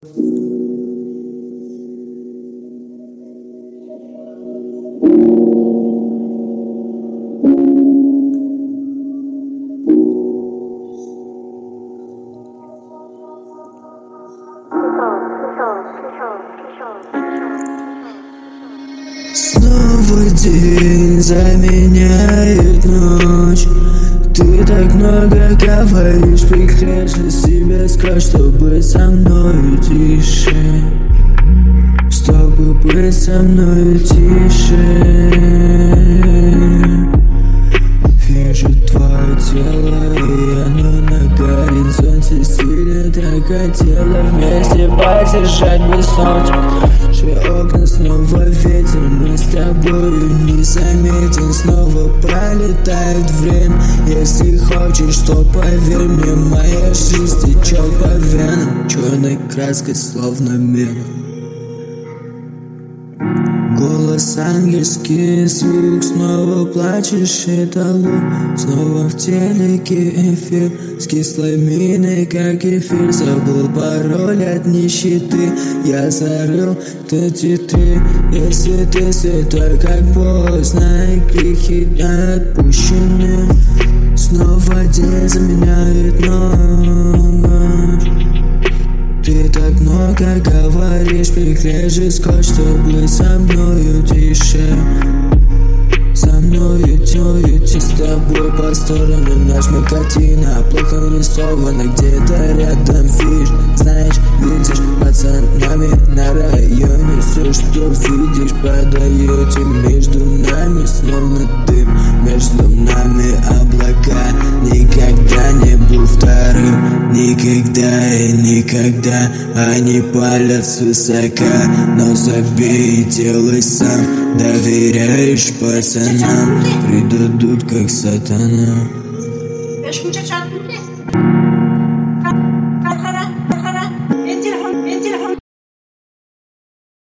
Снова день заменяет ночь. Ты так много говоришь, прекрасно себе скажешь, чтобы со мной тише, чтобы быть со мной тише. Вижу твое тело, и оно на горизонте сильно так хотела вместе поддержать высоту. Окна снова ветер, мы с тобою не заметен. Снова пролетает время. Если хочешь, то поверь мне, моя жизнь течет по венам черной краской, словно мел. Голос ангельский, звук, снова плачешь, это лук. Снова в телеке эфир, с кислой миной, как эфир. Забыл пароль от нищеты, я зарыл титры. Если ты святой, как поздно, и грехи отпущены. Снова день заменяет ночь. Ты так много говоришь, приклеишь скотч, чтобы со мною тише. Со мною тёте, с тобой по сторонам нажми картина плохо нарисована, где-то рядом фиш. Знаешь, видишь, пацанами на районе все, что видишь, подаете между нами, словно дым, между нами облака. Никогда не был вторым, никогда и никогда. Они палят свысока, но забей, делай сам. Доверяешь пацанам, предадут как сатана.